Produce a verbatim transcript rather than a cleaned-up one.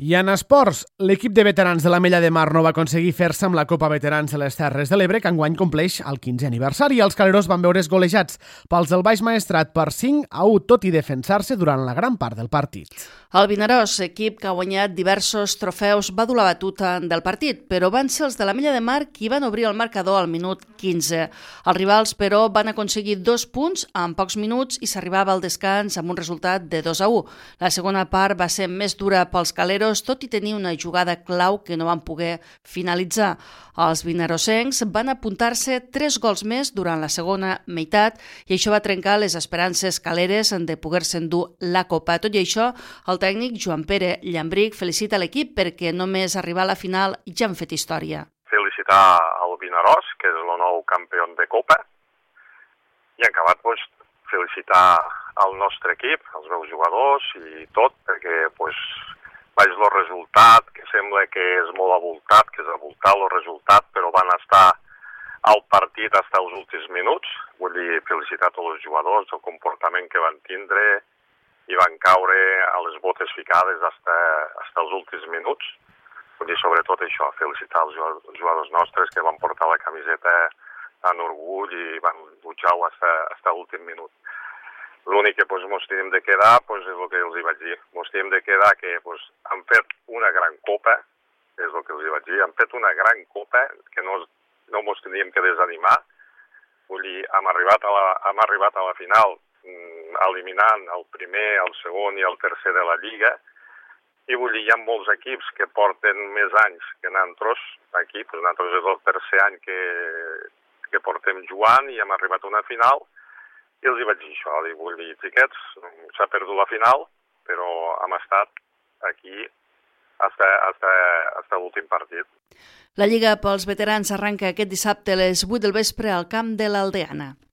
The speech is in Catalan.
I en esports, l'equip de veterans de l'Ametlla de Mar no va aconseguir fer-se amb la Copa Veterans de les Terres de l'Ebre, que enguany compleix el quinzè aniversari. Els caleros van veure's golejats pels del Baix Maestrat per cinc a u, tot i defensar-se durant la gran part del partit. El Vinaròs, equip que ha guanyat diversos trofeus, va dur la batuta del partit, però van ser els de l'Ametlla de Mar qui van obrir el marcador al minut quinze. Els rivals, però, van aconseguir dos punts en pocs minuts i s'arribava al descans amb un resultat de dos a u. La segona part va ser més dura pels caleros, tot i tenir una jugada clau que no van poder finalitzar. Els vinarosencs van apuntar-se tres gols més durant la segona meitat i això va trencar les esperances caleres de poder-se endur la Copa. Tot i això, el tècnic Joan Pere Llambric felicita l'equip perquè només arribar a la final ja han fet història. Felicitar el Vinaròs, que és el nou campió de Copa, i en acabat pues, felicitar el nostre equip, els meus jugadors i tot, perquè pues, vaig el resultat, que sembla que és molt avoltat, que és avoltat el resultat, però van estar al partit fins als últims minuts. Vull dir, felicitar tots els jugadors, el comportament que van tindre i van caure a les botes ficades fins als últims minuts. Vull dir, sobretot això, felicitar els jugadors nostres que van portar la camiseta amb orgull i van luchar fins a l'últim minut. L'únic que pues, mos tenim de quedar pues, és el que els hi vaig dir. Mos tenim de quedar que pues, han fet una gran copa, és el que els hi vaig dir, han fet una gran copa que no, no mos teníem que desanimar. Vull dir, hem arribat a la, hem arribat a la final eliminant el primer, el segon i el tercer de la Lliga i vull dir, hi ha molts equips que porten més anys que nosaltres aquí, pues, nosaltres és el tercer any que, que portem jugant i hem arribat a una final. I els hi vaig dir això, li vull dir, xiquets, s'ha perdut la final, però hem estat aquí fins a l'últim partit. La Lliga pels veterans arranca aquest dissabte a les vuit del vespre al camp de l'Aldeana.